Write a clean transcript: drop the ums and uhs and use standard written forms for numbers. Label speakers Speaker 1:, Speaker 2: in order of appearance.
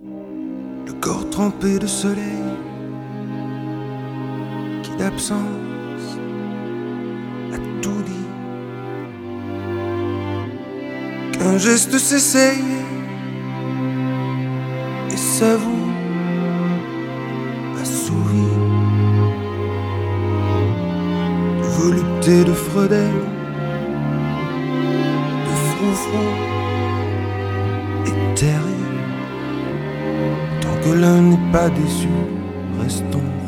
Speaker 1: le corps trempé de soleil qui d'absence a tout dit, qu'un geste s'essaye et s'avoue assouvi, de volupté de Freudel, de froufrou éthéré. Tant que l'un n'est pas déçu, restons